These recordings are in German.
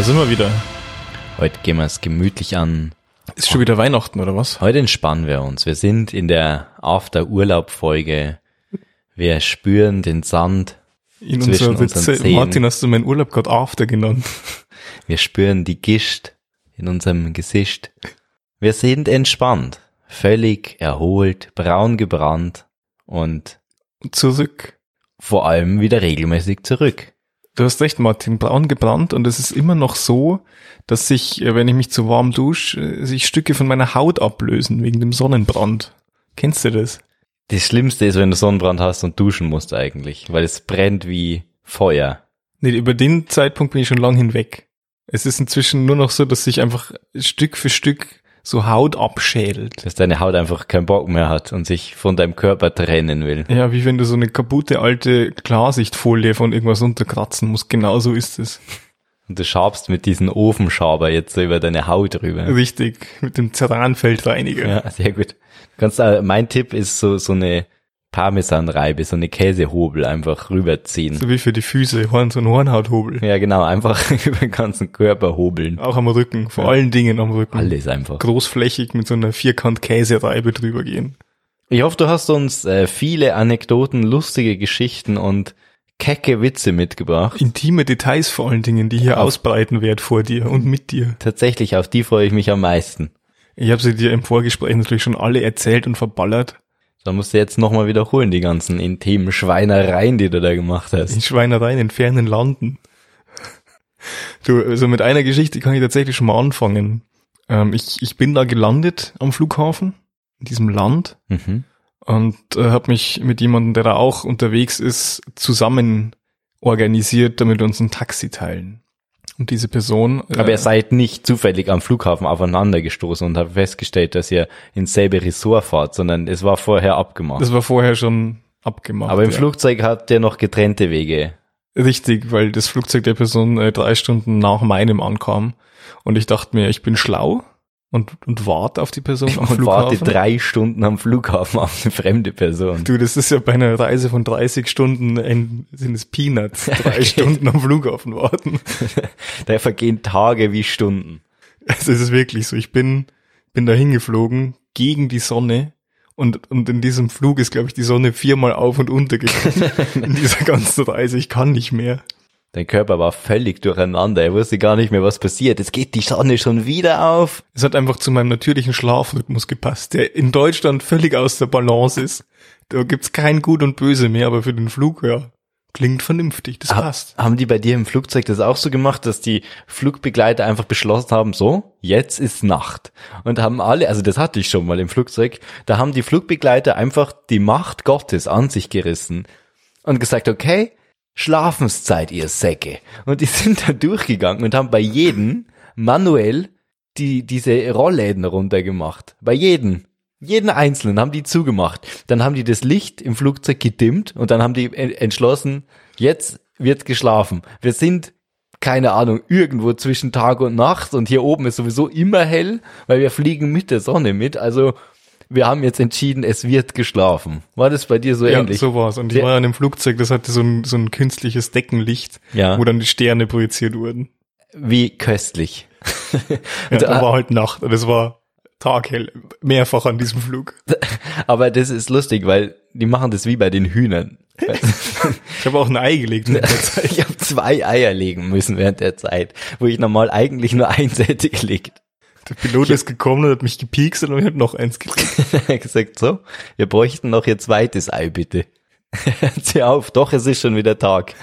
Da sind wir wieder. Heute gehen wir es gemütlich an. Ist schon wieder Weihnachten, oder was? Heute entspannen wir uns. Wir sind in der After-Urlaub-Folge. Wir spüren den Sand In zwischen unserer unseren Witze, Zähnen. Martin, hast du meinen Urlaub gerade After genannt? Wir spüren die Gischt in unserem Gesicht. Wir sind entspannt, völlig erholt, braun gebrannt und Zurück. vor allem wieder regelmäßig zurück. Du hast recht, Martin, braun gebrannt, und es ist immer noch so, dass sich, wenn ich mich zu warm dusche, sich Stücke von meiner Haut ablösen wegen dem Sonnenbrand. Kennst du das? Das Schlimmste ist, wenn du Sonnenbrand hast und duschen musst eigentlich, weil es brennt wie Feuer. Nee, über den Zeitpunkt bin ich schon lang hinweg. Es ist inzwischen nur noch so, dass sich einfach Stück für Stück so Haut abschält. Dass deine Haut einfach keinen Bock mehr hat und sich von deinem Körper trennen will. Ja, wie wenn du so eine kaputte alte Klarsichtfolie von irgendwas unterkratzen musst. Genau so ist es. Und du schabst mit diesem Ofenschaber jetzt so über deine Haut rüber. Richtig, mit dem Ceranfeldreiniger. Ja, sehr gut. Mein Tipp ist so eine Parmesanreibe, so eine Käsehobel einfach rüberziehen. So wie für die Füße, so ein Hornhauthobel. Ja, genau, einfach über den ganzen Körper hobeln. Auch am Rücken, vor allen Dingen am Rücken. Alles einfach. Großflächig mit so einer Vierkant-Käsereibe drüber gehen. Ich hoffe, du hast uns viele Anekdoten, lustige Geschichten und kecke Witze mitgebracht. Intime Details vor allen Dingen, die hier ausbreiten werd vor dir und mit dir. Tatsächlich, auf die freue ich mich am meisten. Ich habe sie dir im Vorgespräch natürlich schon alle erzählt und verballert. Da musst du jetzt nochmal wiederholen, die ganzen intimen Schweinereien, die du da gemacht hast. In Schweinereien in fernen Landen. Du, also mit einer Geschichte kann ich tatsächlich schon mal anfangen. Ich bin da gelandet am Flughafen, in diesem Land, und habe mich mit jemandem, der da auch unterwegs ist, zusammen organisiert, damit wir uns ein Taxi teilen. Und diese Person... Aber ihr seid nicht zufällig am Flughafen aufeinander gestoßen und habt festgestellt, dass ihr ins selbe Ressort fahrt, sondern es war vorher abgemacht. Das war vorher schon abgemacht. Aber im Flugzeug habt ihr noch getrennte Wege. Richtig, weil das Flugzeug der Person 3 Stunden nach meinem ankam. Und ich dachte mir, ich bin schlau und warte auf die Person am Und Flughafen. warte 3 Stunden am Flughafen auf eine fremde Person. Du, das ist ja bei einer Reise von 30 Stunden, sind es Peanuts, 3 Stunden am Flughafen warten. Da vergehen Tage wie Stunden. Also es ist wirklich so, ich bin da hingeflogen gegen die Sonne und in diesem Flug ist, glaube ich, die Sonne 4-mal auf und unter gegangen in dieser ganzen Reise. Ich kann nicht mehr. Dein Körper war völlig durcheinander. Er wusste gar nicht mehr, was passiert. Jetzt geht die Sonne schon wieder auf. Es hat einfach zu meinem natürlichen Schlafrhythmus gepasst, der in Deutschland völlig aus der Balance ist. Da gibt's kein Gut und Böse mehr, aber für den Flug, ja, klingt vernünftig, das passt. Haben die bei dir im Flugzeug das auch so gemacht, dass die Flugbegleiter einfach beschlossen haben, so, jetzt ist Nacht. Und haben alle, also das hatte ich schon mal im Flugzeug, da haben die Flugbegleiter einfach die Macht Gottes an sich gerissen und gesagt, okay, Schlafenszeit, ihr Säcke. Und die sind da durchgegangen und haben bei jedem manuell diese Rollläden runtergemacht. Bei jeden Einzelnen haben die zugemacht. Dann haben die das Licht im Flugzeug gedimmt und dann haben die entschlossen, jetzt wird geschlafen. Wir sind, keine Ahnung, irgendwo zwischen Tag und Nacht und hier oben ist sowieso immer hell, weil wir fliegen mit der Sonne mit. Also wir haben jetzt entschieden, es wird geschlafen. War das bei dir so ähnlich? Ja, so war's. Und ich war ja in einem Flugzeug, das hatte so ein künstliches Deckenlicht, ja, wo dann die Sterne projiziert wurden. Wie köstlich. Ja, da war halt Nacht und es war taghell, mehrfach an diesem Flug. Aber das ist lustig, weil die machen das wie bei den Hühnern. Ich habe auch ein Ei gelegt in der Zeit. Ich habe 2 Eier legen müssen während der Zeit, wo ich normal eigentlich nur eins hätte gelegt. Der Pilot ist gekommen und hat mich gepiekst und ich habe noch eins gelegt. Er hat gesagt, so, wir bräuchten noch ihr zweites Ei, bitte. Hört auf, doch, es ist schon wieder Tag.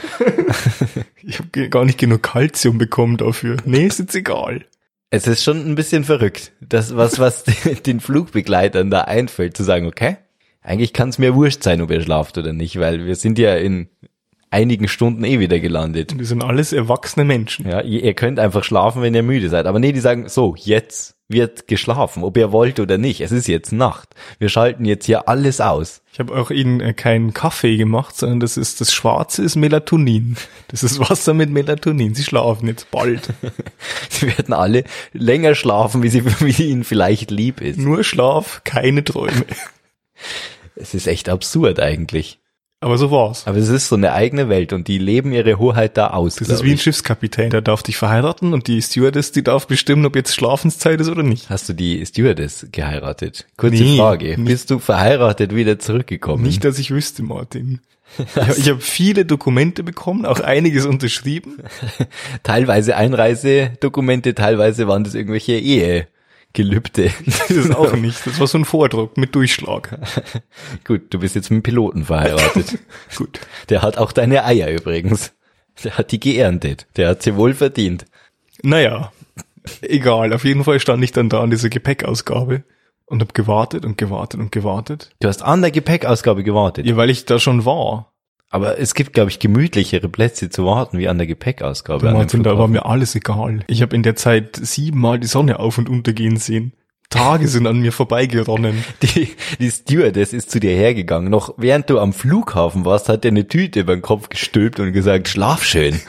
Ich habe gar nicht genug Kalzium bekommen dafür. Nee, ist jetzt egal. Es ist schon ein bisschen verrückt, das was den Flugbegleitern da einfällt, zu sagen, okay, eigentlich kann es mir wurscht sein, ob ihr schlaft oder nicht, weil wir sind ja in einigen Stunden wieder gelandet. Und die sind alles erwachsene Menschen. Ja, ihr könnt einfach schlafen, wenn ihr müde seid. Aber nee, die sagen, so, jetzt wird geschlafen, ob ihr wollt oder nicht. Es ist jetzt Nacht. Wir schalten jetzt hier alles aus. Ich habe auch ihnen keinen Kaffee gemacht, sondern das Schwarze ist Melatonin. Das ist Wasser mit Melatonin. Sie schlafen jetzt bald. Sie werden alle länger schlafen, wie ihnen vielleicht lieb ist. Nur Schlaf, keine Träume. Es ist echt absurd eigentlich. Aber so war's. Aber es ist so eine eigene Welt und die leben ihre Hoheit da aus. Das ist wie ein Schiffskapitän, der darf dich verheiraten und die Stewardess, die darf bestimmen, ob jetzt Schlafenszeit ist oder nicht. Hast du die Stewardess geheiratet? Kurze Frage. Bist du verheiratet wieder zurückgekommen? Nicht, dass ich wüsste, Martin. Ich habe viele Dokumente bekommen, auch einiges unterschrieben. Teilweise Einreisedokumente, teilweise waren das irgendwelche Ehegelübde. Das ist auch nicht. Das war so ein Vordruck mit Durchschlag. Gut, du bist jetzt mit einem Piloten verheiratet. Gut. Der hat auch deine Eier übrigens. Der hat die geerntet. Der hat sie wohl verdient. Naja, egal. Auf jeden Fall stand ich dann da an dieser Gepäckausgabe und habe gewartet und gewartet und gewartet. Du hast an der Gepäckausgabe gewartet? Ja, weil ich da schon war. Aber es gibt, glaube ich, gemütlichere Plätze zu warten, wie an der Gepäckausgabe. Martin, da war mir alles egal. Ich habe in der Zeit 7-mal die Sonne auf- und untergehen sehen. Tage sind an mir vorbeigeronnen. Die Stewardess ist zu dir hergegangen. Noch während du am Flughafen warst, hat er eine Tüte über den Kopf gestülpt und gesagt, schlaf schön.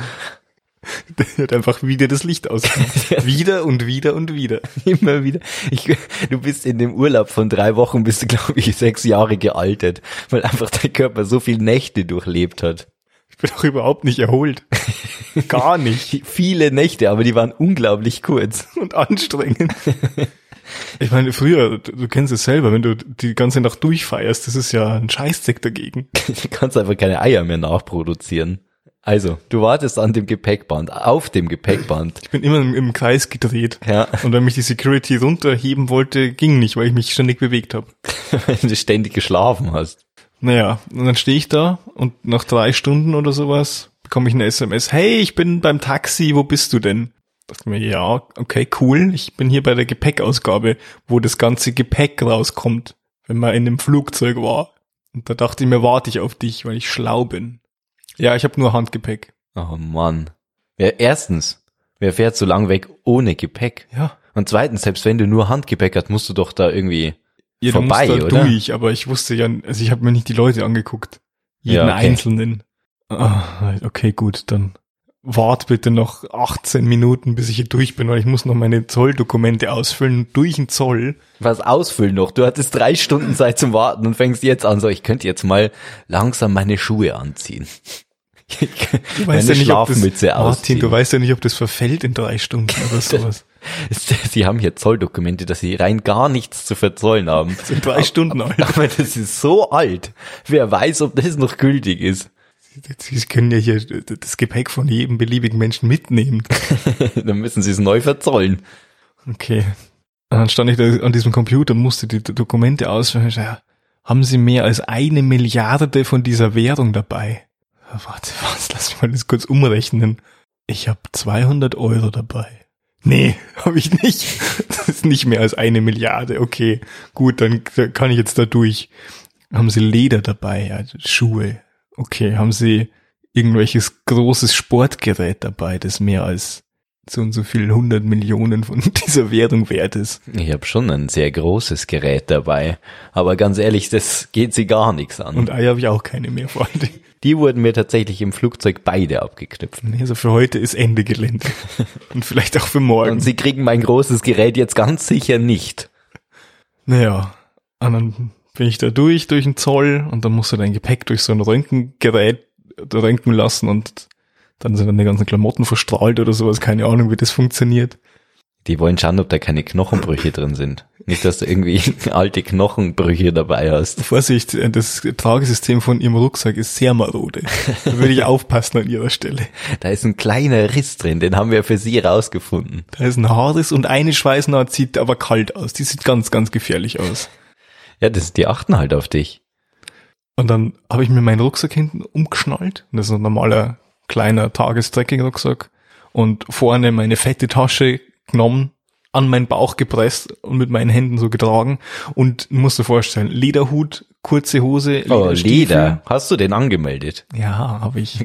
Der hat einfach wieder das Licht ausgemacht. Wieder und wieder und wieder. Immer wieder. Du bist in dem Urlaub von 3 Wochen, bist du, glaube ich, 6 Jahre gealtert, weil einfach dein Körper so viele Nächte durchlebt hat. Ich bin auch überhaupt nicht erholt. Gar nicht. Viele Nächte, aber die waren unglaublich kurz. Und anstrengend. Ich meine, früher, du kennst es selber, wenn du die ganze Nacht durchfeierst, das ist ja ein Scheißdreck dagegen. Du kannst einfach keine Eier mehr nachproduzieren. Also, du wartest an dem Gepäckband, auf dem Gepäckband. Ich bin immer im Kreis gedreht. Ja. Und wenn mich die Security runterheben wollte, ging nicht, weil ich mich ständig bewegt habe. Wenn du ständig geschlafen hast. Naja, und dann stehe ich da und nach 3 Stunden oder sowas bekomme ich eine SMS. Hey, ich bin beim Taxi, wo bist du denn? Dachte mir, ja, okay, cool. Ich bin hier bei der Gepäckausgabe, wo das ganze Gepäck rauskommt, wenn man in dem Flugzeug war. Und da dachte ich mir, warte ich auf dich, weil ich schlau bin. Ja, ich habe nur Handgepäck. Oh Mann. Ja, erstens, wer fährt so lang weg ohne Gepäck? Ja. Und zweitens, selbst wenn du nur Handgepäck hast, musst du doch da irgendwie vorbei, du musst da oder? durch, aber ich wusste ja, also ich habe mir nicht die Leute angeguckt. Jeden Ja, okay. Einzelnen. Okay, gut, dann wart bitte noch 18 Minuten, bis ich hier durch bin, weil ich muss noch meine Zolldokumente ausfüllen, durch den Zoll. Was ausfüllen noch? Du hattest 3 Stunden Zeit zum Warten und fängst jetzt an, so, ich könnte jetzt mal langsam meine Schuhe anziehen. Du weißt ja nicht, ob das, Martin, ausziehen. du weißt ja nicht, ob das verfällt in 3 Stunden oder sowas. Sie haben hier Zolldokumente, dass sie rein gar nichts zu verzollen haben. Das sind 3 Stunden alt. Aber das ist so alt. Wer weiß, ob das noch gültig ist. Sie können ja hier das Gepäck von jedem beliebigen Menschen mitnehmen. Dann müssen sie es neu verzollen. Okay. Und dann stand ich da an diesem Computer und musste die Dokumente ausfüllen. Ja, haben Sie mehr als 1 Milliarde von dieser Währung dabei? Warte, was? Lass mich mal das kurz umrechnen. Ich habe 200 € dabei. Nee, habe ich nicht. Das ist nicht mehr als 1 Milliarde. Okay, gut, dann kann ich jetzt da durch. Haben Sie Leder dabei? Ja, Schuhe. Okay, haben Sie irgendwelches großes Sportgerät dabei, das mehr als so und so viel 100 Millionen von dieser Währung wert ist? Ich habe schon ein sehr großes Gerät dabei, aber ganz ehrlich, das geht sie gar nichts an. Und Eier habe ich auch keine mehr, Freunde. Die wurden mir tatsächlich im Flugzeug beide abgeknüpft. Also für heute ist Ende Gelände. Und vielleicht auch für morgen. Und sie kriegen mein großes Gerät jetzt ganz sicher nicht. Naja, und dann bin ich da durch den Zoll und dann musst du dein Gepäck durch so ein Röntgengerät röntgen lassen und dann sind dann die ganzen Klamotten verstrahlt oder sowas. Keine Ahnung, wie das funktioniert. Die wollen schauen, ob da keine Knochenbrüche drin sind. Nicht, dass du irgendwie alte Knochenbrüche dabei hast. Vorsicht, das Tragesystem von ihrem Rucksack ist sehr marode. Da würde ich aufpassen an ihrer Stelle. Da ist ein kleiner Riss drin, den haben wir für sie rausgefunden. Da ist ein Haarriss und eine Schweißnaht sieht aber kalt aus. Die sieht ganz, ganz gefährlich aus. Ja, die achten halt auf dich. Und dann habe ich mir meinen Rucksack hinten umgeschnallt. Das ist ein normaler, kleiner Tagestrecking-Rucksack. Und vorne meine fette Tasche genommen, an meinen Bauch gepresst und mit meinen Händen so getragen. Und musst dir vorstellen, Lederhut, kurze Hose, Lederstiefel. Leder. Hast du den angemeldet? Ja, habe ich.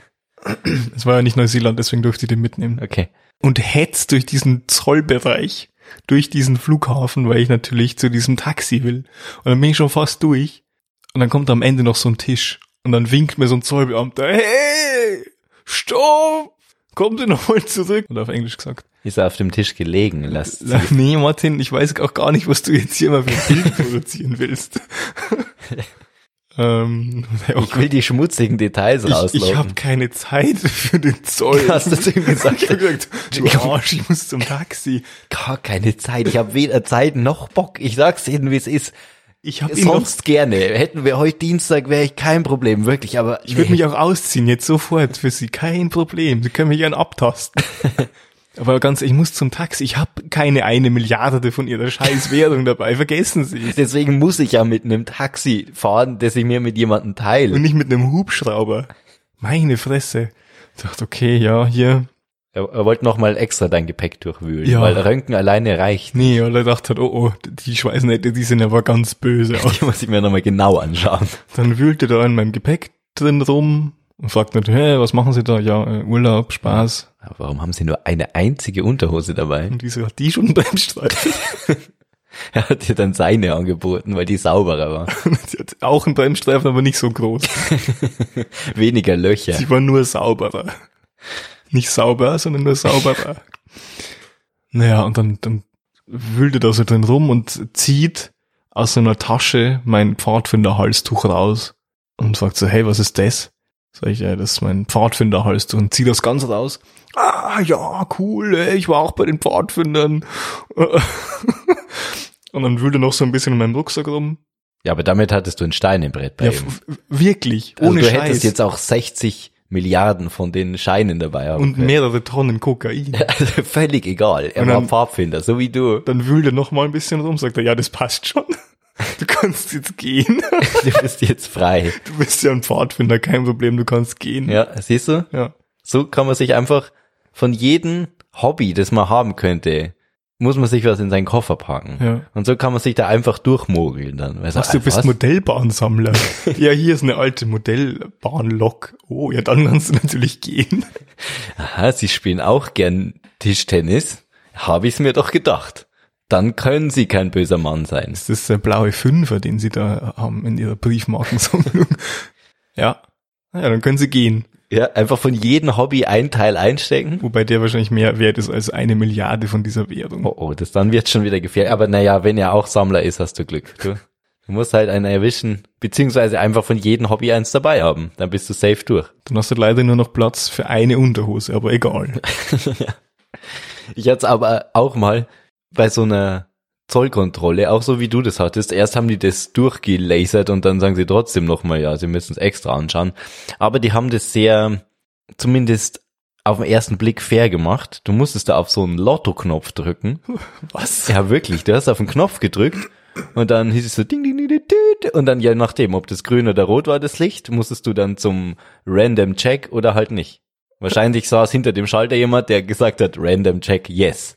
Es war ja nicht Neuseeland, deswegen durfte ich den mitnehmen. Okay. Und hetzt durch diesen Zollbereich, durch diesen Flughafen, weil ich natürlich zu diesem Taxi will. Und dann bin ich schon fast durch. Und dann kommt am Ende noch so ein Tisch. Und dann winkt mir so ein Zollbeamter, hey, stopp, kommen Sie nochmal zurück. Und auf Englisch gesagt. Ist er auf dem Tisch gelegen? Nee, Martin, ich weiß auch gar nicht, was du jetzt hier mal für ein Bild produzieren willst. Ich will die schmutzigen Details rauslocken. Ich habe keine Zeit für den Zoll. Hast du zu ihm gesagt? Ich hab gesagt, du Arsch, ich muss zum Taxi. Gar keine Zeit. Ich habe weder Zeit noch Bock. Ich sag's Ihnen, wie es ist. Ich habe sonst gerne. Hätten wir heute Dienstag, wäre ich kein Problem, wirklich. Aber ich würde mich auch ausziehen, jetzt sofort für Sie. Kein Problem. Sie können mich gern abtasten. Aber ganz, ich muss zum Taxi. Ich habe keine 1 Milliarde von Ihrer scheiß Währung dabei. Vergessen Sie. Deswegen muss ich ja mit einem Taxi fahren, das ich mir mit jemandem teile. Und nicht mit einem Hubschrauber. Meine Fresse. Ich dachte, okay, ja, hier. Er wollte nochmal extra dein Gepäck durchwühlen, ja. Weil Röntgen alleine reicht. Nee, weil er dachte, oh, die Schweißnähte, die sehen aber ganz böse aus. Die muss ich mir nochmal genau anschauen. Dann wühlte er da in meinem Gepäck drin rum und fragt natürlich, hey, was machen Sie da? Ja, Urlaub, Spaß. Aber warum haben Sie nur eine einzige Unterhose dabei? Und wieso hat die schon einen Bremsstreifen? Er hat dir dann seine angeboten, weil die sauberer war. Sie hat auch einen Bremsstreifen, aber nicht so groß. Weniger Löcher. Sie war nur sauberer. Nicht sauber, sondern nur sauberer. Naja, und dann wühlt er da so drin rum und zieht aus so einer Tasche mein Pfadfinderhalstuch raus und fragt so, hey, was ist das? Sag ich, ja, das ist mein Pfadfinderhalstuch und zieh das ganz raus. Ah, ja, cool, ich war auch bei den Pfadfindern. Und dann wühlt er noch so ein bisschen in meinem Rucksack rum. Ja, aber damit hattest du ein Stein im Brett bei Ja, ihm. Wirklich, also ohne du Scheiß. hättest jetzt auch 60 Milliarden von den Scheinen dabei haben Und können. mehrere Tonnen Kokain. Also völlig egal. Er war Pfadfinder, so wie du. Dann wühlt er noch mal ein bisschen rum, sagt er, ja, das passt schon. Du kannst jetzt gehen. Du bist jetzt frei. Du bist ja ein Pfadfinder, kein Problem, du kannst gehen. Ja, siehst du? Ja. So kann man sich einfach von jedem Hobby, das man haben könnte, muss man sich was in seinen Koffer packen. Ja. Und so kann man sich da einfach durchmogeln dann. Weil Was, du bist Modellbahnsammler. Ja, hier ist eine alte Modellbahnlok. Oh, ja, dann kannst du natürlich gehen. Aha, Sie spielen auch gern Tischtennis. Habe ich's mir doch gedacht. Dann können Sie kein böser Mann sein. Das ist der blaue Fünfer, den Sie da haben in Ihrer Briefmarkensammlung. Ja. Ja, dann können Sie gehen. Ja, einfach von jedem Hobby ein Teil einstecken. Wobei der wahrscheinlich mehr wert ist als 1 Milliarde von dieser Währung. Oh, dann wird's schon wieder gefährlich. Aber naja, wenn er auch Sammler ist, hast du Glück. Du musst halt einen erwischen, beziehungsweise einfach von jedem Hobby eins dabei haben. Dann bist du safe durch. Dann hast du leider nur noch Platz für eine Unterhose, aber egal. Ja. Ich hatte es aber auch mal bei so einer Zollkontrolle, auch so wie du das hattest. Erst haben die das durchgelasert und dann sagen sie trotzdem nochmal, ja, sie müssen es extra anschauen. Aber die haben das sehr, zumindest auf den ersten Blick fair gemacht. Du musstest da auf so einen Lotto-Knopf drücken. Was? Ja, wirklich. Du hast auf den Knopf gedrückt und dann hieß es so ding, ding, ding, ding, ding, und dann je nachdem, ob das grün oder rot war, das Licht, musstest du dann zum Random Check oder halt nicht. Wahrscheinlich saß hinter dem Schalter jemand, der gesagt hat, Random Check, yes.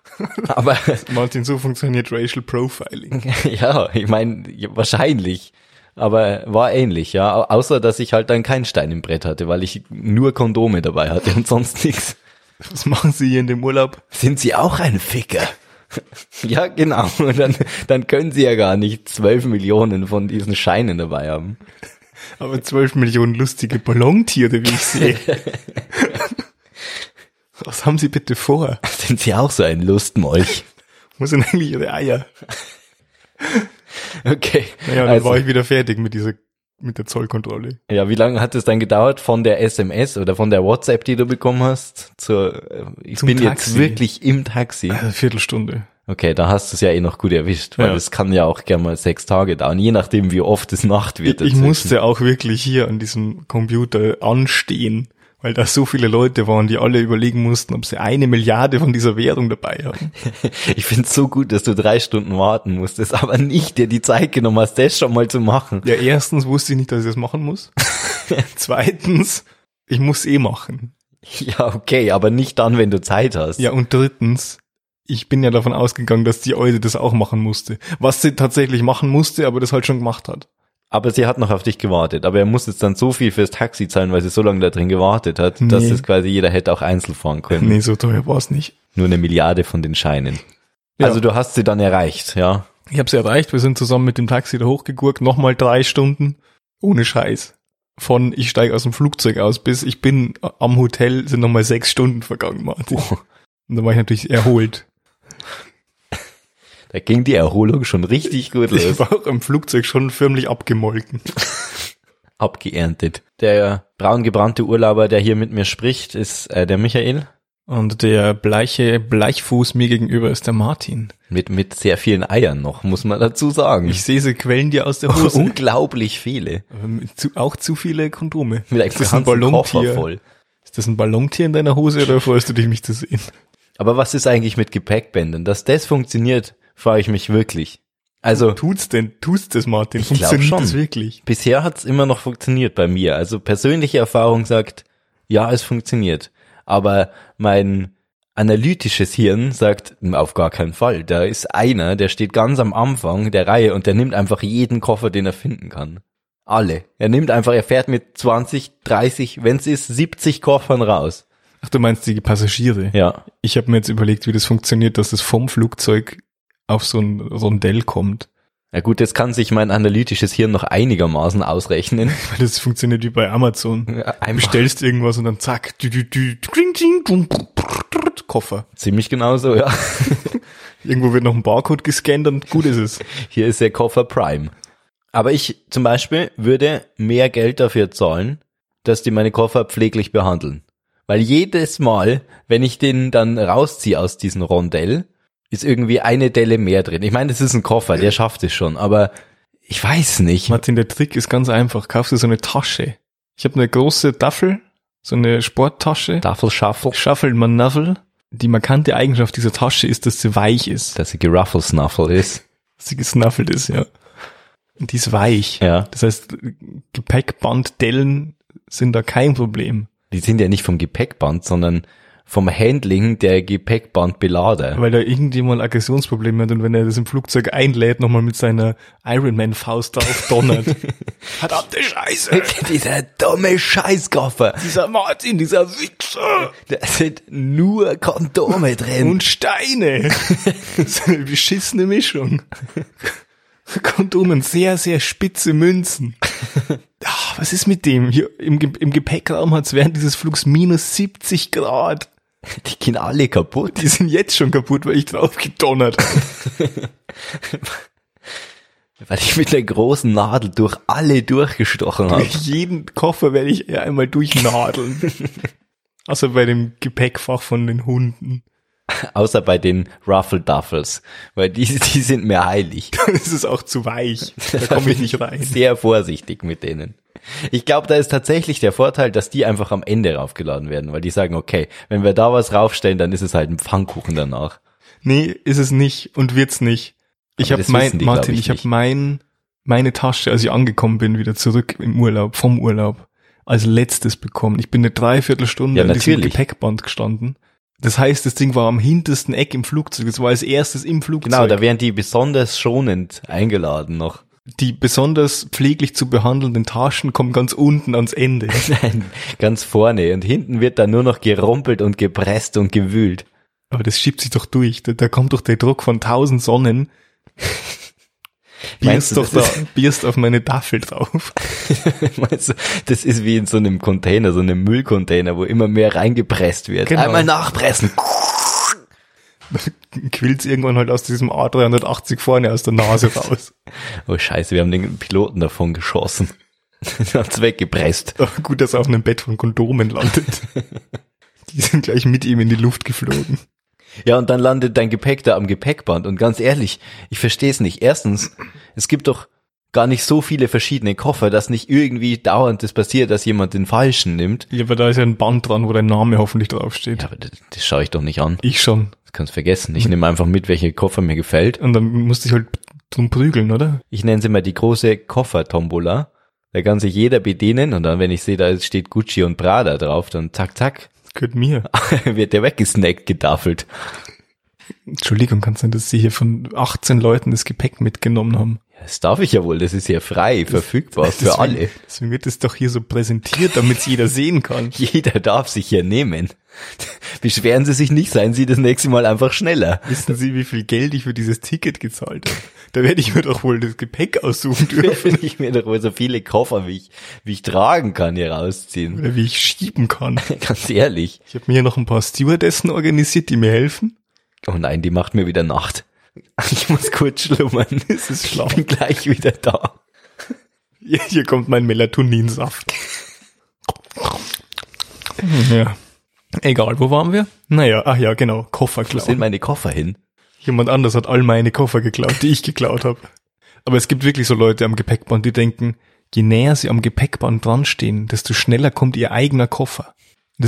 Aber Martin, so funktioniert Racial Profiling. ja, ich meine, wahrscheinlich. Aber war ähnlich, ja. Außer, dass ich halt dann keinen Stein im Brett hatte, weil ich nur Kondome dabei hatte und sonst nichts. Was machen Sie hier in dem Urlaub? Sind Sie auch ein Ficker? Ja, genau. Und dann können Sie ja gar nicht 12 Millionen von diesen Scheinen dabei haben. Aber 12 Millionen lustige Ballontiere, wie ich sehe. Was haben Sie bitte vor? Sind Sie auch so ein Lustmolch? Wo sind eigentlich Ihre Eier? Okay. Naja, dann war ich wieder fertig mit der Zollkontrolle. Ja, wie lange hat es dann gedauert von der SMS oder von der WhatsApp, die du bekommen hast, ich bin jetzt wirklich im Taxi? Also Viertelstunde. Okay, da hast du es ja eh noch gut erwischt, weil es kann ja auch gerne mal 6 Tage dauern, je nachdem wie oft es Nacht wird. Ich musste auch wirklich hier an diesem Computer anstehen, weil da so viele Leute waren, die alle überlegen mussten, ob sie 1 Milliarde von dieser Währung dabei haben. Ich find's so gut, dass du 3 Stunden warten musstest, aber nicht dir die Zeit genommen hast, das schon mal zu machen. Ja, erstens wusste ich nicht, dass ich das machen muss. Zweitens, ich muss machen. Ja, okay, aber nicht dann, wenn du Zeit hast. Ja, und drittens, ich bin ja davon ausgegangen, dass die Eule das auch machen musste. Was sie tatsächlich machen musste, aber das halt schon gemacht hat. Aber sie hat noch auf dich gewartet. Aber er muss jetzt dann so viel fürs Taxi zahlen, weil sie so lange da drin gewartet hat, dass es quasi jeder hätte auch einzeln fahren können. Nee, so teuer war es nicht. Nur 1 Milliarde von den Scheinen. Ja. Also du hast sie dann erreicht, ja? Ich habe sie erreicht, wir sind zusammen mit dem Taxi da hochgegurkt, nochmal 3 Stunden, ohne Scheiß. Von ich steige aus dem Flugzeug aus bis ich bin am Hotel, sind nochmal 6 Stunden vergangen, Martin. Und da war ich natürlich erholt. Da ging die Erholung schon richtig gut los. Ich war auch im Flugzeug schon förmlich abgemolken. abgeerntet. Der braungebrannte Urlauber, der hier mit mir spricht, ist der Michael. Und der bleiche Bleichfuß mir gegenüber ist der Martin. Mit sehr vielen Eiern noch, muss man dazu sagen. Ich sehe, sie quellen dir aus der Hose. Unglaublich viele. Auch zu viele Kondome. Mit einem ganzen Koffer voll. Ist das ein Ballontier in deiner Hose oder freust du dich, mich zu sehen? Aber was ist eigentlich mit Gepäckbändern? Dass das funktioniert, frage ich mich wirklich. Also Tut's das, Martin? Ich glaube schon. Das wirklich? Bisher hat's immer noch funktioniert bei mir. Also persönliche Erfahrung sagt, ja, es funktioniert. Aber mein analytisches Hirn sagt, auf gar keinen Fall. Da ist einer, der steht ganz am Anfang der Reihe und der nimmt einfach jeden Koffer, den er finden kann. Alle. Er fährt mit 20, 30, wenn es ist, 70 Koffern raus. Ach, du meinst die Passagiere? Ja. Ich habe mir jetzt überlegt, wie das funktioniert, dass das vom Flugzeug auf so ein Rondell kommt. Ja gut, jetzt kann sich mein analytisches Hirn noch einigermaßen ausrechnen. Weil das funktioniert wie bei Amazon. Ja, du bestellst irgendwas und dann zack, Koffer. Ziemlich genau so, ja. Irgendwo wird noch ein Barcode gescannt und gut ist es. Hier ist der Koffer Prime. Aber ich zum Beispiel würde mehr Geld dafür zahlen, dass die meine Koffer pfleglich behandeln. Weil jedes Mal, wenn ich den dann rausziehe aus diesem Rondell, ist irgendwie eine Delle mehr drin. Ich meine, das ist ein Koffer, der schafft es schon, aber ich weiß nicht. Martin, der Trick ist ganz einfach. Kaufst du so eine Tasche. Ich habe eine große Taffel, so eine Sporttasche. Shuffle-Manaffel. Die markante Eigenschaft dieser Tasche ist, dass sie weich ist. Dass sie geruffle-snuffle ist. Dass sie gesnuffelt ist, ja. Und die ist weich. Ja. Das heißt, Gepäckbanddellen sind da kein Problem. Die sind ja nicht vom Gepäckband, sondern vom Handling der Gepäckbandbelader. Weil da irgendjemand Aggressionsprobleme hat und wenn er das im Flugzeug einlädt, nochmal mit seiner Ironman-Faust drauf donnert. Verdammte Scheiße! Dieser dumme Scheißkoffer. Dieser Martin, dieser Wichser! Da sind nur Kondome drin. Und Steine. Das ist eine beschissene Mischung. Kondomen, sehr, sehr spitze Münzen. Ach, was ist mit dem? Hier im Gepäckraum hat es während dieses Flugs minus 70 Grad. Die gehen alle kaputt. Die sind jetzt schon kaputt, weil ich drauf gedonnert habe. Weil ich mit der großen Nadel durch alle durchgestochen habe. Durch jeden Koffer werde ich eher einmal durchnadeln. Außer bei dem Gepäckfach von den Hunden. Außer bei den Ruffle-Duffles, weil die sind mir heilig. Das ist auch zu weich, da komme ich nicht rein. Sehr vorsichtig mit denen. Ich glaube, da ist tatsächlich der Vorteil, dass die einfach am Ende raufgeladen werden, weil die sagen, okay, wenn wir da was raufstellen, dann ist es halt ein Pfannkuchen danach. Nee, ist es nicht und wird's nicht. Ich habe meine Tasche, als ich angekommen bin, wieder zurück vom Urlaub, als letztes bekommen. Ich bin eine Dreiviertelstunde an diesem Gepäckband gestanden. Das heißt, das Ding war am hintersten Eck im Flugzeug. Das war als erstes im Flugzeug. Genau, da werden die besonders schonend eingeladen noch. Die besonders pfleglich zu behandelnden Taschen kommen ganz unten ans Ende. Nein, ganz vorne. Und hinten wird dann nur noch gerumpelt und gepresst und gewühlt. Aber das schiebt sich doch durch. Da kommt doch der Druck von 1000 Sonnen. Bierst auf meine Tafel drauf. Meinst du, das ist wie in so einem Container, so einem Müllcontainer, wo immer mehr reingepresst wird. Genau. Einmal nachpressen. Dann quillt's irgendwann halt aus diesem A380 vorne aus der Nase raus. Oh Scheiße, wir haben den Piloten davon geschossen. Hat's weggepresst. Ach, gut, dass er auf einem Bett von Kondomen landet. Die sind gleich mit ihm in die Luft geflogen. Ja, und dann landet dein Gepäck da am Gepäckband. Und ganz ehrlich, ich verstehe es nicht. Erstens, es gibt doch gar nicht so viele verschiedene Koffer, dass nicht irgendwie dauernd das passiert, dass jemand den falschen nimmt. Ja, aber da ist ja ein Band dran, wo dein Name hoffentlich draufsteht. Ja, aber das schaue ich doch nicht an. Ich schon. Das kannst vergessen. Ich nehme einfach mit, welche Koffer mir gefällt. Und dann musst du dich halt drum prügeln, oder? Ich nenne sie mal die große Koffer-Tombola. Da kann sich jeder bedienen und dann, wenn ich sehe, da steht Gucci und Prada drauf, dann zack, zack. Gehört mir. Wird der weggesnackt, getaffelt. Entschuldigung, kann es sein, dass Sie hier von 18 Leuten das Gepäck mitgenommen haben? Ja, das darf ich ja wohl, das ist ja frei, verfügbar für alle. Deswegen wird es doch hier so präsentiert, damit es jeder sehen kann. Jeder darf sich hier nehmen. Beschweren Sie sich nicht, seien Sie das nächste Mal einfach schneller. Wissen Sie, wie viel Geld ich für dieses Ticket gezahlt habe? Da werde ich mir doch wohl das Gepäck aussuchen dürfen. Wenn ich mir doch wohl so viele Koffer, wie ich tragen kann, hier rausziehen. Oder wie ich schieben kann. Ganz ehrlich. Ich habe mir hier noch ein paar Stewardessen organisiert, die mir helfen. Oh nein, die macht mir wieder Nacht. Ich muss kurz schlummern. Es ist schlau. Ich bin gleich wieder da. Hier kommt mein Melatoninsaft. Ja. Egal, wo waren wir? Naja, ach ja, genau, Koffer klauen. Wo sind meine Koffer hin? Jemand anders hat all meine Koffer geklaut, die ich geklaut habe. Aber es gibt wirklich so Leute am Gepäckband, die denken, je näher sie am Gepäckband dran stehen, desto schneller kommt ihr eigener Koffer.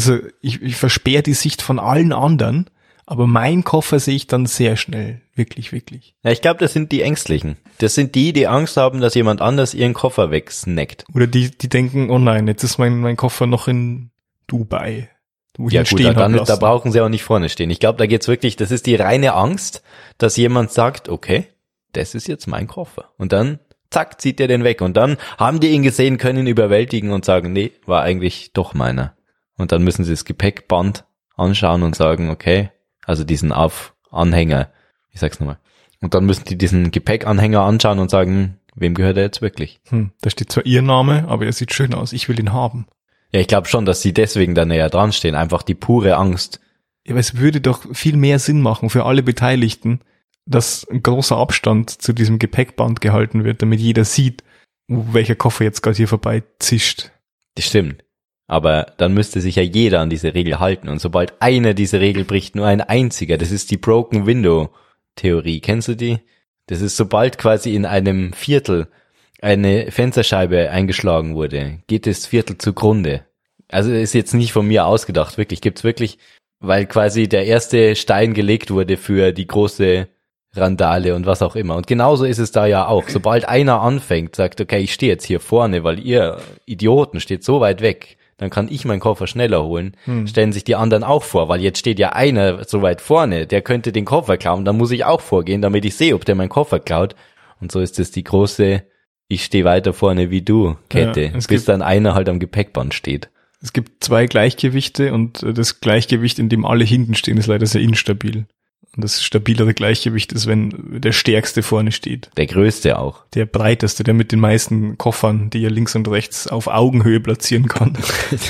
Ich versperre die Sicht von allen anderen, aber mein Koffer sehe ich dann sehr schnell. Wirklich, wirklich. Ja, ich glaube, das sind die Ängstlichen. Das sind die Angst haben, dass jemand anders ihren Koffer wegsnackt. Oder die denken, oh nein, jetzt ist mein Koffer noch in Dubai. Ja gut, da brauchen sie auch nicht vorne stehen. Ich glaube, da geht's wirklich, das ist die reine Angst, dass jemand sagt, okay, das ist jetzt mein Koffer. Und dann, zack, zieht er den weg. Und dann haben die ihn gesehen, können ihn überwältigen und sagen, nee, war eigentlich doch meiner. Und dann müssen sie das Gepäckband anschauen und sagen, okay, also diesen Anhänger, ich sag's nochmal. Und dann müssen die diesen Gepäckanhänger anschauen und sagen, wem gehört er jetzt wirklich? Da steht zwar ihr Name, aber er sieht schön aus, ich will ihn haben. Ja, ich glaube schon, dass sie deswegen da näher dran stehen, einfach die pure Angst. Ja, aber es würde doch viel mehr Sinn machen für alle Beteiligten, dass ein großer Abstand zu diesem Gepäckband gehalten wird, damit jeder sieht, welcher Koffer jetzt gerade hier vorbei zischt. Das stimmt. Aber dann müsste sich ja jeder an diese Regel halten. Und sobald einer diese Regel bricht, nur ein einziger, das ist die Broken Window Theorie. Kennst du die? Das ist, sobald quasi in einem Viertel eine Fensterscheibe eingeschlagen wurde, geht das Viertel zugrunde. Also ist jetzt nicht von mir ausgedacht, wirklich, gibt's wirklich, weil quasi der erste Stein gelegt wurde für die große Randale und was auch immer. Und genauso ist es da ja auch. Sobald einer anfängt, sagt, okay, ich stehe jetzt hier vorne, weil ihr Idioten steht so weit weg, dann kann ich meinen Koffer schneller holen. Stellen sich die anderen auch vor, weil jetzt steht ja einer so weit vorne, der könnte den Koffer klauen, dann muss ich auch vorgehen, damit ich sehe, ob der meinen Koffer klaut. Und so ist es die große ich stehe weiter vorne wie du Kette, ja, bis dann einer halt am Gepäckband steht. Es gibt zwei Gleichgewichte und das Gleichgewicht, in dem alle hinten stehen, ist leider sehr instabil. Und das stabilere Gleichgewicht ist, wenn der Stärkste vorne steht. Der Größte auch. Der Breiteste, der mit den meisten Koffern, die er links und rechts auf Augenhöhe platzieren kann.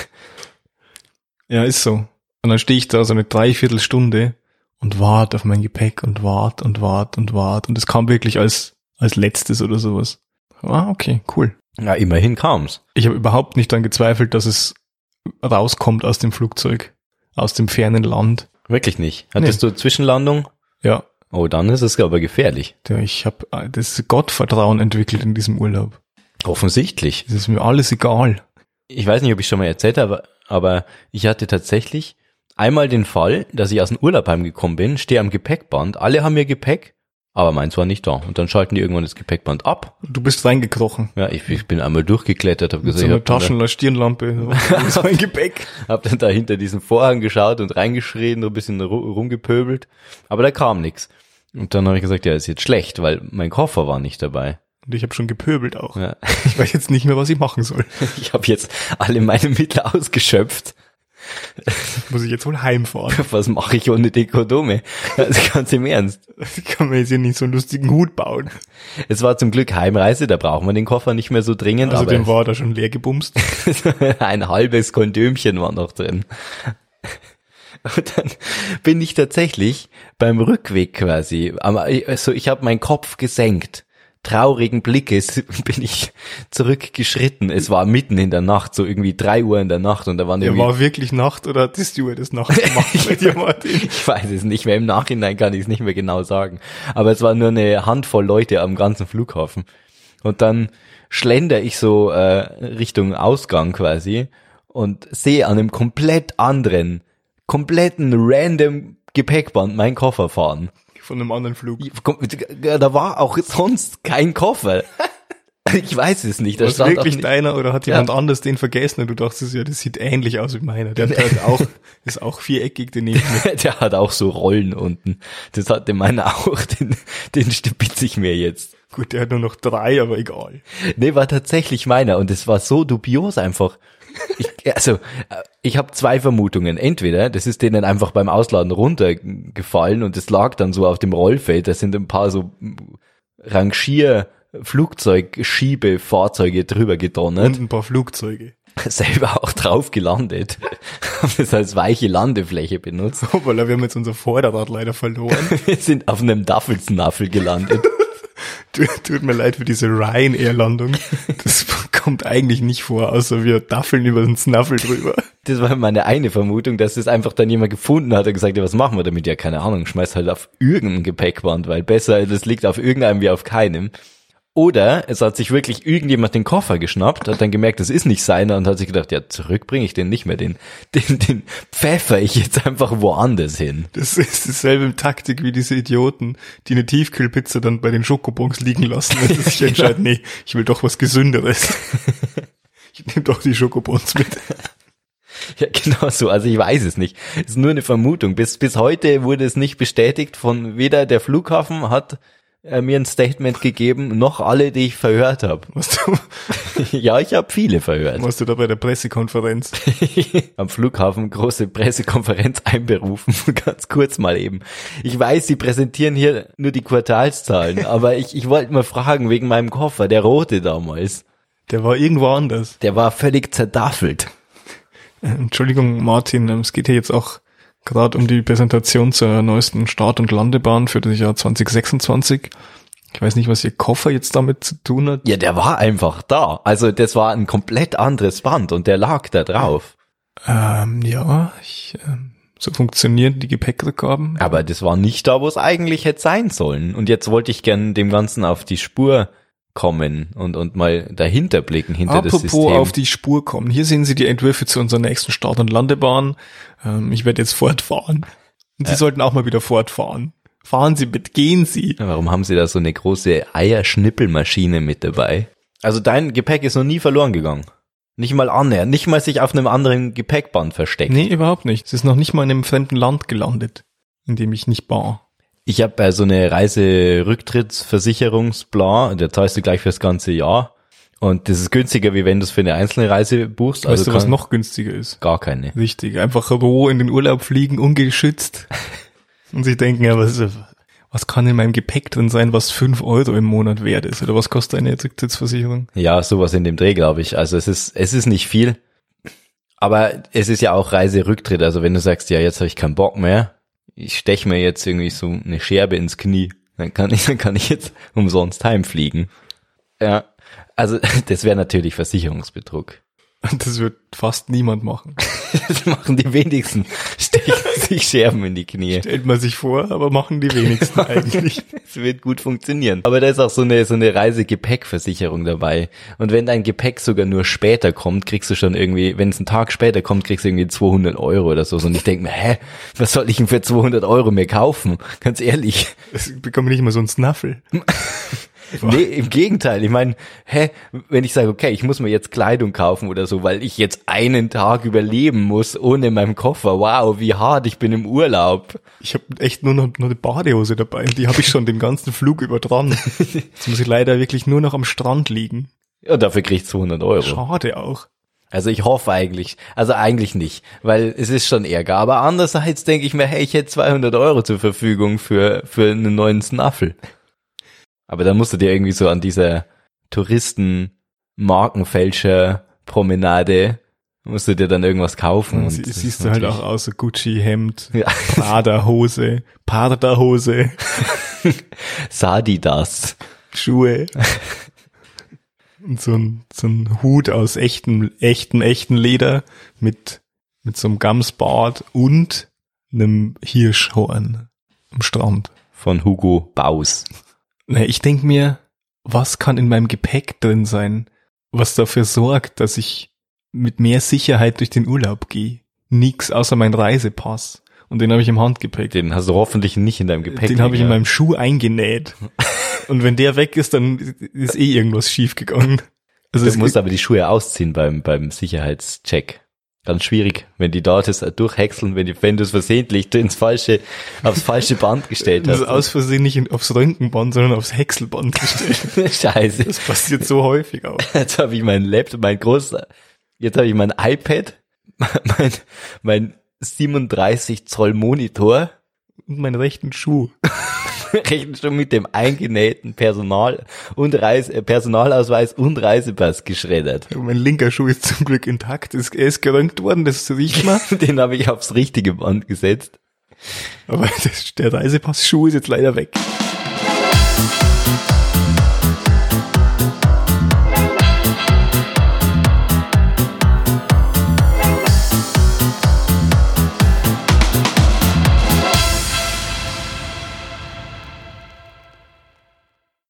Ja, ist so. Und dann stehe ich da so eine Dreiviertelstunde und warte auf mein Gepäck und warte. Und es kam wirklich als letztes oder sowas. Ah, okay, cool. Ja, immerhin kam's. Ich habe überhaupt nicht daran gezweifelt, dass es rauskommt aus dem Flugzeug, aus dem fernen Land. Wirklich nicht? Hattest du Zwischenlandung? Ja. Oh, dann ist es aber gefährlich. Ja, ich habe das Gottvertrauen entwickelt in diesem Urlaub. Offensichtlich. Es ist mir alles egal. Ich weiß nicht, ob ich schon mal erzählt habe, aber ich hatte tatsächlich einmal den Fall, dass ich aus dem Urlaub heimgekommen bin, stehe am Gepäckband, alle haben ihr Gepäck, aber meins war nicht da. Und dann schalten die irgendwann das Gepäckband ab. Du bist reingekrochen. Ja, ich bin einmal durchgeklettert, habe gesagt, so eine Taschenlampe, so ein Gepäck. Hab dann da hinter diesen Vorhang geschaut und reingeschrien, so ein bisschen rumgepöbelt, aber da kam nichts. Und dann habe ich gesagt, ja, ist jetzt schlecht, weil mein Koffer war nicht dabei. Und ich habe schon gepöbelt auch. Ja. Ich weiß jetzt nicht mehr, was ich machen soll. Ich habe jetzt alle meine Mittel ausgeschöpft. Muss ich jetzt wohl heimfahren? Was mache ich ohne die Kondome? Also ganz im Ernst. Ich kann mir jetzt hier nicht so einen lustigen Hut bauen. Es war zum Glück Heimreise, da braucht man den Koffer nicht mehr so dringend. Also den war da schon leer gebumst. Ein halbes Kondömchen war noch drin. Und dann bin ich tatsächlich beim Rückweg quasi, also ich habe meinen Kopf gesenkt. Traurigen Blickes bin ich zurückgeschritten. Es war mitten in der Nacht, so irgendwie 3 Uhr in der Nacht und da waren irgendwie... Ja, war wirklich Nacht oder hat die Stewardess Nacht gemacht bei dir, Martin? Ich weiß es nicht mehr, im Nachhinein kann ich es nicht mehr genau sagen. Aber es war nur eine Handvoll Leute am ganzen Flughafen. Und dann schlender ich so Richtung Ausgang quasi und sehe an einem kompletten random Gepäckband meinen Koffer fahren. Von einem anderen Flug. Da war auch sonst kein Koffer. Ich weiß es nicht. War es wirklich nicht deiner oder hat jemand anders den vergessen und du dachtest, ja, das sieht ähnlich aus wie meiner. Der hat halt auch, ist auch viereckig daneben. Der hat auch so Rollen unten. Das hatte meiner auch, den stibitze ich mir jetzt. Gut, der hat nur noch 3, aber egal. Nee, war tatsächlich meiner und es war so dubios einfach. Ich habe 2 Vermutungen. Entweder, das ist denen einfach beim Ausladen runtergefallen und es lag dann so auf dem Rollfeld. Da sind ein paar so Rangier-Flugzeug-Schiebefahrzeuge drüber gedonnert. Und ein paar Flugzeuge. Selber auch drauf gelandet. Haben das als weiche Landefläche benutzt. Hoppala, wir haben jetzt unser Vorderrad leider verloren. Wir sind auf einem Daffelsnaffel gelandet. Tut mir leid für diese Ryanair-Landung. Das kommt eigentlich nicht vor, außer wir daffeln über den Snaffel drüber. Das war meine eine Vermutung, dass es einfach dann jemand gefunden hat und gesagt, ja, was machen wir damit? Ja, keine Ahnung, schmeißt halt auf irgendein Gepäckband, weil besser, das liegt auf irgendeinem wie auf keinem. Oder es hat sich wirklich irgendjemand den Koffer geschnappt, hat dann gemerkt, das ist nicht seiner und hat sich gedacht, ja, zurück bringe ich den nicht mehr, den pfeffer ich jetzt einfach woanders hin. Das ist dieselbe Taktik wie diese Idioten, die eine Tiefkühlpizza dann bei den Schokobons liegen lassen, wenn sie sich entscheiden, nee, ich will doch was Gesünderes. Ich nehme doch die Schokobons mit. Ja, genau so. Also ich weiß es nicht. Es ist nur eine Vermutung. Bis heute wurde es nicht bestätigt von weder der Flughafen hat mir ein Statement gegeben, noch alle, die ich verhört habe. Ja, ich habe viele verhört. Warst du da bei der Pressekonferenz? Am Flughafen große Pressekonferenz einberufen, ganz kurz mal eben. Ich weiß, sie präsentieren hier nur die Quartalszahlen, aber ich wollte mal fragen wegen meinem Koffer, der rote damals. Der war irgendwo anders. Der war völlig zerdaffelt. Entschuldigung, Martin, es geht hier jetzt auch gerade um die Präsentation zur neuesten Start- und Landebahn für das Jahr 2026. Ich weiß nicht, was Ihr Koffer jetzt damit zu tun hat. Ja, der war einfach da. Also das war ein komplett anderes Band und der lag da drauf. Ja, so funktionieren die Gepäckrückgaben. Aber das war nicht da, wo es eigentlich hätte sein sollen. Und jetzt wollte ich gern dem Ganzen auf die Spur kommen und mal dahinter blicken, hinter das System. Apropos auf die Spur kommen. Hier sehen Sie die Entwürfe zu unserer nächsten Start- und Landebahn. Ich werde jetzt fortfahren. Und Sie sollten auch mal wieder fortfahren. Fahren Sie mit, gehen Sie. Warum haben Sie da so eine große Eierschnippelmaschine mit dabei? Also dein Gepäck ist noch nie verloren gegangen. Nicht mal annähernd, nicht mal sich auf einem anderen Gepäckband versteckt. Nee, überhaupt nicht. Es ist noch nicht mal in einem fremden Land gelandet, in dem ich nicht war. Ich habe so eine Reiserücktrittsversicherungsbla, da zahlst du gleich fürs ganze Jahr. Und das ist günstiger, wie wenn du es für eine einzelne Reise buchst. Weißt du, was noch günstiger ist? Gar keine. Richtig, einfach roh in den Urlaub fliegen, ungeschützt. Und sich denken, ja, was kann in meinem Gepäck drin sein, was 5 Euro im Monat wert ist? Oder was kostet eine Rücktrittsversicherung? Ja, sowas in dem Dreh, glaube ich. Also es ist nicht viel. Aber es ist ja auch Reiserücktritt. Also wenn du sagst, ja, jetzt habe ich keinen Bock mehr, ich steche mir jetzt irgendwie so eine Scherbe ins Knie, dann kann ich jetzt umsonst heimfliegen. Ja, also das wäre natürlich Versicherungsbetrug. Das wird fast niemand machen. Das machen die wenigsten. Stechen sich Scherben in die Knie. Stellt man sich vor, aber machen die wenigsten eigentlich. Es wird gut funktionieren. Aber da ist auch so eine Reisegepäckversicherung dabei. Und wenn dein Gepäck sogar nur später kommt, kriegst du schon irgendwie, wenn es einen Tag später kommt, kriegst du irgendwie 200 Euro oder so. Und ich denke mir, was soll ich denn für 200 Euro mir kaufen? Ganz ehrlich. Ich bekomme nicht mal so einen Snaffel. Nee, im Gegenteil. Ich meine, wenn ich sage, okay, ich muss mir jetzt Kleidung kaufen oder so, weil ich jetzt einen Tag überleben muss ohne meinen Koffer. Wow, wie hart, ich bin im Urlaub. Ich habe echt nur noch eine Badehose dabei. Die habe ich schon den ganzen Flug übertragen. Jetzt muss ich leider wirklich nur noch am Strand liegen. Ja, dafür krieg ich 200 Euro. Schade auch. Also ich hoffe eigentlich nicht, weil es ist schon Ärger. Aber andererseits denke ich mir, ich hätte 200 Euro zur Verfügung für einen neuen Snaffel. Aber dann musst du dir irgendwie so an dieser Touristen-Markenfälscher-Promenade musst du dir dann irgendwas kaufen. Und siehst du halt auch aus, so Gucci-Hemd, ja. Prada-Hose, Parda-Hose, Sadidas, Schuhe und so ein Hut aus echtem Leder mit so einem Gamsbart und einem Hirschhorn am Strand. Von Hugo Baus. Ich denke mir, was kann in meinem Gepäck drin sein, was dafür sorgt, dass ich mit mehr Sicherheit durch den Urlaub gehe? Nix außer mein Reisepass. Und den habe ich im Handgepäck. Den hast du hoffentlich nicht in deinem Gepäck. Den habe ich in meinem Schuh eingenäht. Und wenn der weg ist, dann ist irgendwas schiefgegangen. Also du musst aber die Schuhe ausziehen beim Sicherheitscheck. Ganz schwierig, wenn die dort ist, durchhäckseln, wenn du es versehentlich aufs falsche Band gestellt hast. Das ist aus Versehen nicht aufs Röntgenband, sondern aufs Häckselband gestellt. Scheiße. Das passiert so häufig auch. Jetzt habe ich meinen Laptop, jetzt habe ich mein iPad, mein 37 Zoll Monitor und meinen rechten Schuh. Schon mit dem eingenähten Personalausweis und Reisepass geschreddert. Mein linker Schuh ist zum Glück intakt. Er ist geröntgt worden, das riecht man. Den habe ich aufs richtige Band gesetzt. Aber der Reisepass-Schuh ist jetzt leider weg.